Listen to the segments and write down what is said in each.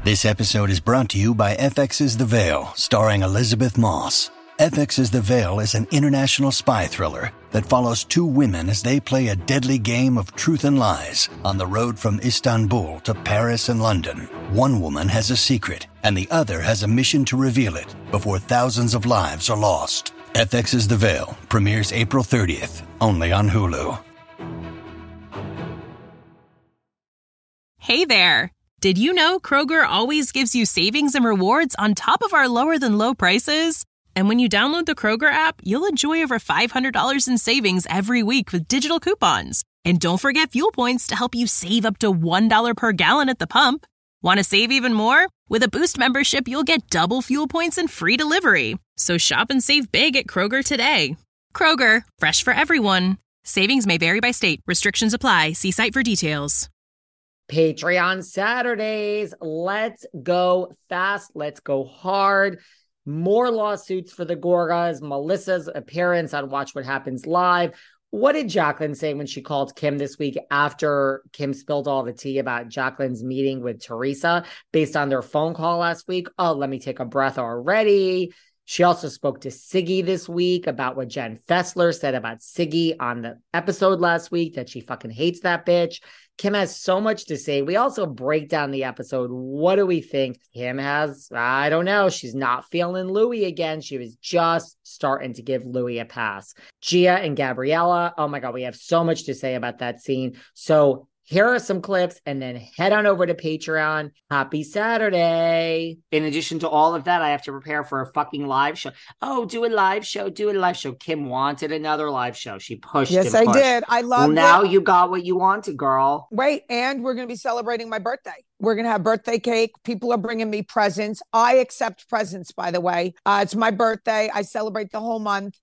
This episode is brought to you by FX's The Veil, starring Elizabeth Moss. FX's The Veil is an international spy thriller that follows two women as they play a deadly game of truth and lies on the road from Istanbul to Paris and London. One woman has a secret, and the other has a mission to reveal it before thousands of lives are lost. FX's The Veil premieres April 30th, only on Hulu. Hey there! Did you know Kroger always gives you savings and rewards on top of our lower-than-low prices? And when you download the Kroger app, you'll enjoy over $500 in savings every week with digital coupons. And don't forget fuel points to help you save up to $1 per gallon at the pump. Want to save even more? With a Boost membership, you'll get double fuel points and free delivery. So shop and save big at Kroger today. Kroger, fresh for everyone. Savings may vary by state. Restrictions apply. See site for details. Patreon Saturdays. Let's go fast. Let's go hard. More lawsuits for the Gorgas. Melissa's appearance on Watch What Happens Live. What did Jacqueline say when she called Kim this week after Kim spilled all the tea about Jacqueline's meeting with Teresa based on their phone call last week? Oh, let me take a breath already. She also spoke to Siggy this week about what Jen Fessler said about Siggy on the episode last week, that she fucking hates that bitch. Kim has so much to say. We also break down the episode. What do we think? Kim has, I don't know. She's not feeling Louis again. She was just starting to give Louis a pass. Gia and Gabriella. Oh my God, we have so much to say about that scene. So here are some clips and then head on over to Patreon. Happy Saturday. In addition to all of that, I have to prepare for a fucking live show. Oh, do a live show. Kim wanted another live show. She pushed. Yes, I did. I love it. Now you got what you wanted, girl. Wait, and we're going to be celebrating my birthday. We're going to have birthday cake. People are bringing me presents. I accept presents, by the way. It's my birthday. I celebrate the whole month.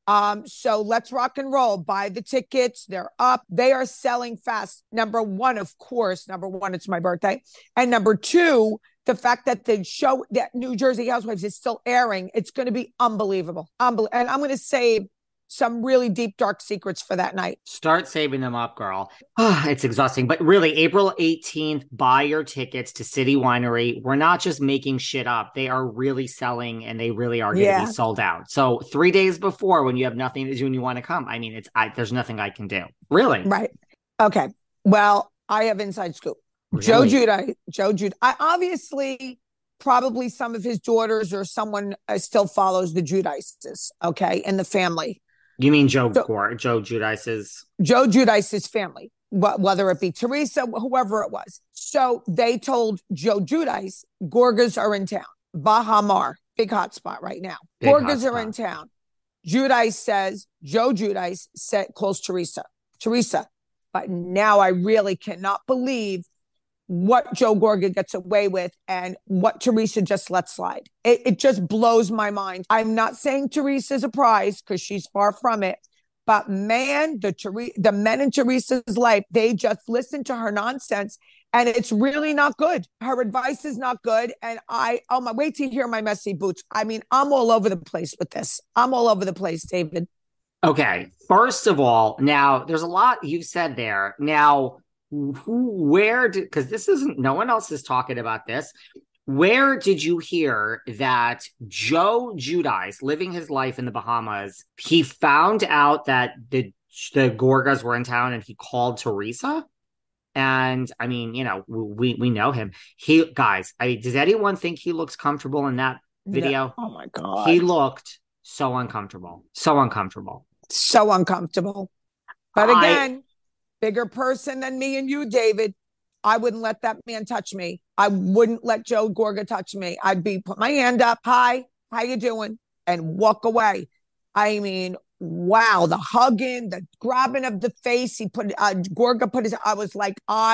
So let's rock and roll. Buy the tickets. They're up. They are selling fast. Number one, it's my birthday. And number two, the fact that the show, that New Jersey Housewives is still airing, it's going to be unbelievable. And I'm going to save some really deep, dark secrets for that night. Start saving them up, girl. It's exhausting. But really, April 18th, buy your tickets to City Winery. We're not just making shit up. They are really selling, and they really are going to be sold out. So 3 days before, when you have nothing to do and you want to come, I mean, there's nothing I can do. Really? Right. Okay. Well, I have inside scoop. Really? Joe Giudice. I obviously, probably some of his daughters or someone still follows the Giudices, okay, in the family. You mean Joe Giudice's? Joe Giudice's family, whether it be Teresa, whoever it was. So they told Joe Giudice, Gorgas are in town. Baha Mar, big hotspot right now. Gorgas are in town. Joe Giudice calls Teresa. But now I really cannot believe what Joe Gorga gets away with and what Teresa just let slide. It just blows my mind. I'm not saying Teresa's a prize because she's far from it. But man, the men in Teresa's life, they just listen to her nonsense. And it's really not good. Her advice is not good. And wait to hear my messy boots. I mean, I'm all over the place with this. I'm all over the place, David. Okay. First of all, now there's a lot you've said there. Now, because this isn't, no one else is talking about this. Where did you hear that Joe Giudice, living his life in the Bahamas, he found out that the Gorgas were in town and he called Teresa? And I mean, you know, we know him. Does anyone think he looks comfortable in that video? No. Oh my God. He looked so uncomfortable. But again, bigger person than me and you, David. I wouldn't let that man touch me. I wouldn't let Joe Gorga touch me. Put my hand up. Hi, how you doing? And walk away. I mean, wow, the hugging, the grabbing of the face. Gorga put his, I was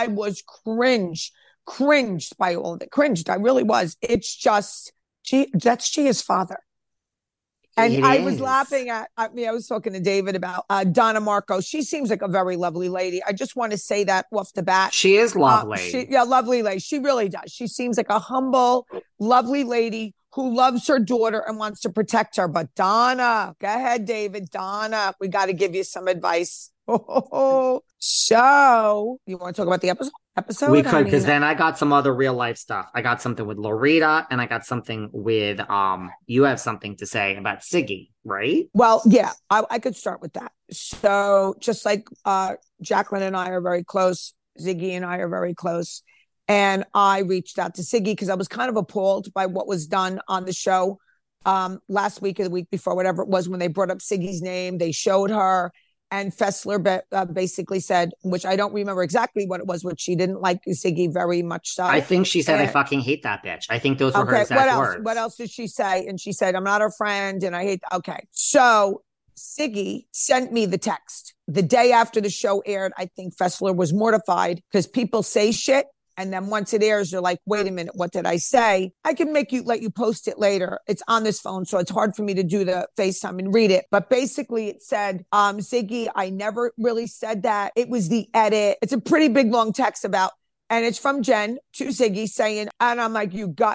cringed by all of it. Cringed. I really was. It's just, that's Gia's father. And I was laughing I was talking to David about Donna Marco. She seems like a very lovely lady. I just want to say that off the bat. She is lovely. Lovely lady. She really does. She seems like a humble, lovely lady who loves her daughter and wants to protect her. But Donna, go ahead, David. Donna, we got to give you some advice. So, you want to talk about the episode? episode? We could, because then I got some other real life stuff. I got something with Loretta, and I got something with you have something to say about Siggy, right? Well, yeah, I could start with that. So just like Jacqueline and I are very close, Ziggy and I are very close. And I reached out to Siggy because I was kind of appalled by what was done on the show last week or the week before, whatever it was, when they brought up Siggy's name. They showed her, and Fessler basically said, which I don't remember exactly what it was, which she didn't like Siggy very much so. I think she said, I fucking hate that bitch. I think those were her exact words. What else did she say? And she said, I'm not her friend and I hate. Okay. So Siggy sent me the text the day after the show aired. I think Fessler was mortified because people say shit. And then once it airs, they're like, wait a minute, what did I say? I can let you post it later. It's on this phone, so it's hard for me to do the FaceTime and read it. But basically it said, Ziggy, I never really said that. It was the edit. It's a pretty big, long text and it's from Jen to Ziggy saying, and I'm like, you got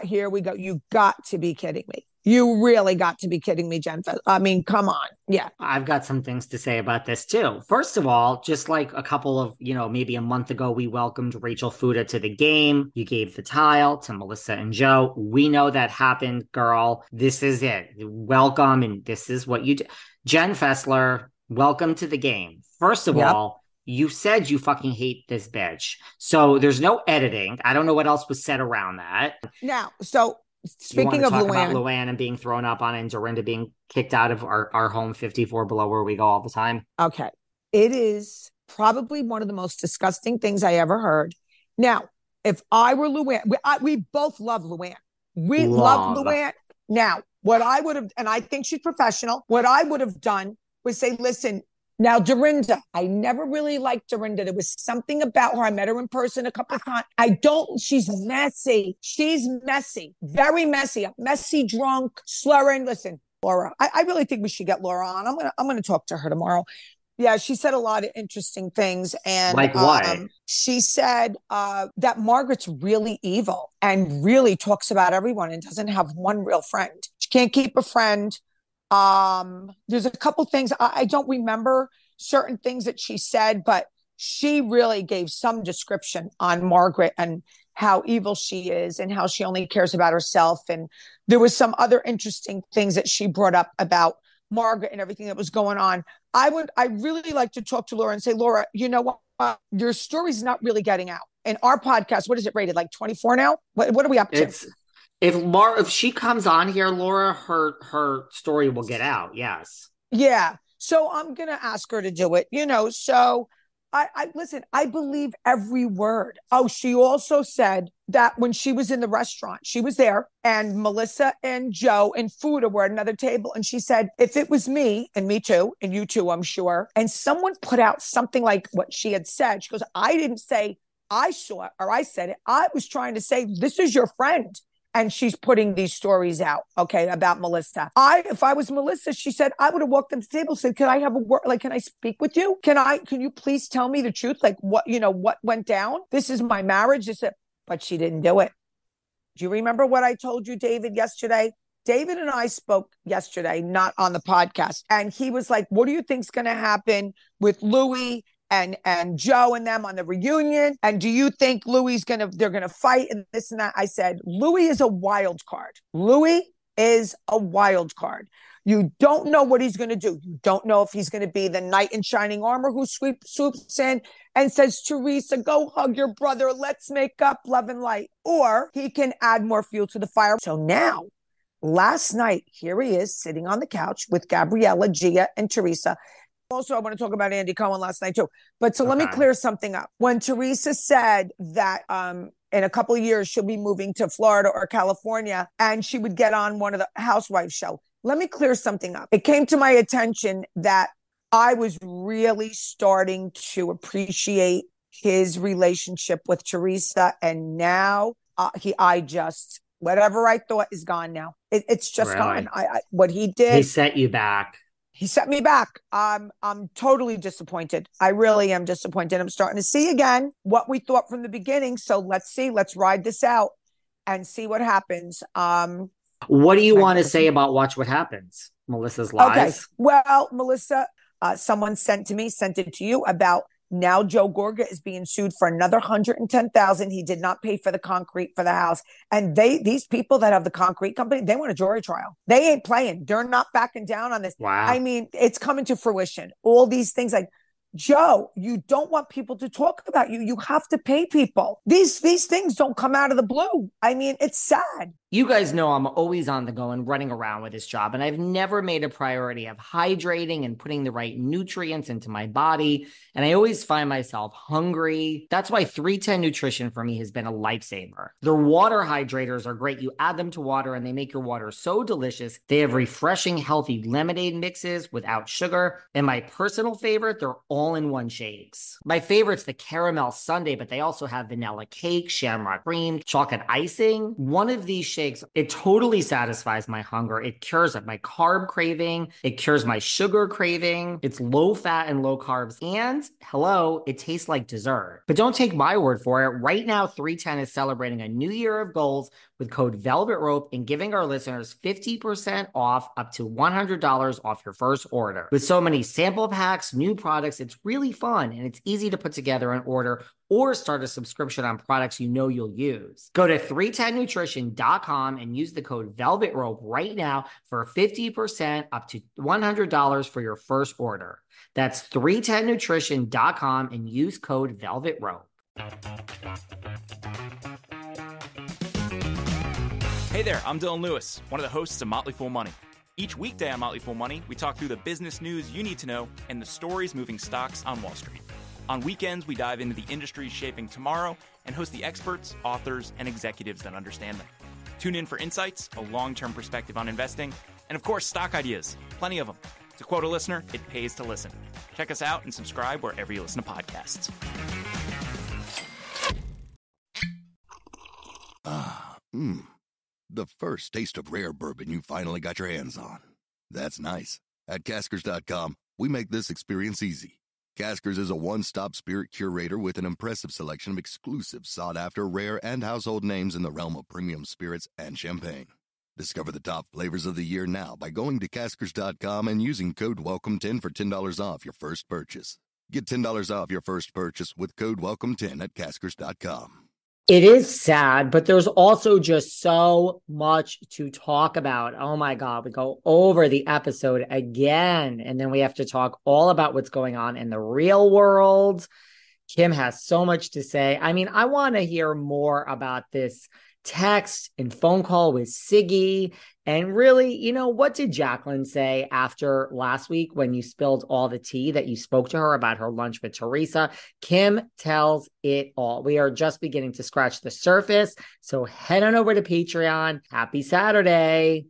to be kidding me. You really got to be kidding me, Jen. I mean, come on. Yeah. I've got some things to say about this too. First of all, just like a couple of, maybe a month ago, we welcomed Rachel Fuda to the game. You gave the tile to Melissa and Joe. We know that happened, girl. This is it. Welcome. And this is what you do. Jen Fessler, welcome to the game. First of all, you said you fucking hate this bitch. So there's no editing. I don't know what else was said around that. Now, so speaking of about Luann and being thrown up on, and Dorinda being kicked out of our home 54 below where we go all the time. Okay. It is probably one of the most disgusting things I ever heard. Now, if I were Luann, we both love Luann. We love Luann. Now, what I would have, and I think she's professional, what I would have done was say, listen, now, Dorinda, I never really liked Dorinda. There was something about her. I met her in person a couple of times. She's messy. She's messy, very messy, messy, drunk, slurring. Listen, Laura, I really think we should get Laura on. I'm gonna talk to her tomorrow. Yeah, she said a lot of interesting things. And like what? She said that Margaret's really evil and really talks about everyone and doesn't have one real friend. She can't keep a friend. There's a couple things I don't remember certain things that she said, but she really gave some description on Margaret and how evil she is and how she only cares about herself. And there was some other interesting things that she brought up about Margaret and everything that was going on. I really like to talk to Laura and say, Laura, you know what? Your story's not really getting out. In our podcast, what is it rated? Like 24 now? What are we up to? If she comes on here, Laura, her story will get out. Yes. Yeah. So I'm going to ask her to do it, so I listen, I believe every word. Oh, she also said that when she was in the restaurant, she was there and Melissa and Joe and Fuda were at another table. And she said, if it was me and me too, and you too, I'm sure. And someone put out something like what she had said. She goes, I didn't say I saw it or I said it. I was trying to say, this is your friend. And she's putting these stories out, okay, about Melissa. If I was Melissa, she said, I would have walked up to the table and said, can I have a word? Like, can I speak with you? Can you please tell me the truth? Like what went down? This is my marriage. But she didn't do it. Do you remember what I told you, David, yesterday? David and I spoke yesterday, not on the podcast. And he was like, what do you think's going to happen with Louis and Joe and them on the reunion? And do you think they're going to fight and this and that? I said, Louis is a wild card. Louis is a wild card. You don't know what he's going to do. You don't know if he's going to be the knight in shining armor who swoops in and says, Teresa, go hug your brother. Let's make up, love and light. Or he can add more fuel to the fire. So now, last night, here he is sitting on the couch with Gabriella, Gia, and Teresa. Also, I want to talk about Andy Cohen last night too. But let me clear something up. When Teresa said that in a couple of years she'll be moving to Florida or California and she would get on one of the Housewives show, let me clear something up. It came to my attention that I was really starting to appreciate his relationship with Teresa, and now whatever I thought is gone now. It's just really? Gone. What he did. He set you back. He set me back. I'm totally disappointed. I really am disappointed. I'm starting to see again what we thought from the beginning. So let's see. Let's ride this out and see what happens. What do you want to say about Watch What Happens? Melissa's lies? Okay. Well, Melissa, someone sent it to you about Now Joe Gorga is being sued for another $110,000. He did not pay for the concrete for the house. And these people that have the concrete company, they want a jury trial. They ain't playing. They're not backing down on this. Wow. I mean, it's coming to fruition. All these things like, Joe, you don't want people to talk about you. You have to pay people. These things don't come out of the blue. I mean, it's sad. You guys know I'm always on the go and running around with this job, and I've never made a priority of hydrating and putting the right nutrients into my body, and I always find myself hungry. That's why 310 Nutrition for me has been a lifesaver. Their water hydrators are great. You add them to water, and they make your water so delicious. They have refreshing, healthy lemonade mixes without sugar, and my personal favorite, they're all-in-one shakes. My favorite's the caramel sundae, but they also have vanilla cake, shamrock cream, chocolate icing. One of these shakes, it totally satisfies my hunger. It cures my carb craving. It cures my sugar craving. It's low fat and low carbs. And hello, it tastes like dessert. But don't take my word for it. Right now, 310 is celebrating a new year of goals with code Velvet Rope and giving our listeners 50% off up to $100 off your first order. With so many sample packs, new products, it's really fun and it's easy to put together an order or start a subscription on products you know you'll use. Go to 310nutrition.com and use the code Velvet Rope right now for 50% up to $100 for your first order. That's 310nutrition.com and use code Velvet Rope. Hey there, I'm Dylan Lewis, one of the hosts of Motley Fool Money. Each weekday on Motley Fool Money, we talk through the business news you need to know and the stories moving stocks on Wall Street. On weekends, we dive into the industries shaping tomorrow and host the experts, authors, and executives that understand them. Tune in for insights, a long-term perspective on investing, and of course, stock ideas. Plenty of them. To quote a listener, it pays to listen. Check us out and subscribe wherever you listen to podcasts. The first taste of rare bourbon you finally got your hands on. That's nice. At Caskers.com, we make this experience easy. Caskers is a one-stop spirit curator with an impressive selection of exclusive, sought-after, rare, and household names in the realm of premium spirits and champagne. Discover the top flavors of the year now by going to Caskers.com and using code WELCOME10 for $10 off your first purchase. Get $10 off your first purchase with code WELCOME10 at Caskers.com. It is sad, but there's also just so much to talk about. Oh my God, we go over the episode again, and then we have to talk all about what's going on in the real world. Kim has so much to say. I mean, I want to hear more about this text and phone call with Siggy. And really, you know, what did Jacqueline say after last week when you spilled all the tea that you spoke to her about her lunch with Teresa? Kim tells it all. We are just beginning to scratch the surface. So head on over to Patreon. Happy Saturday.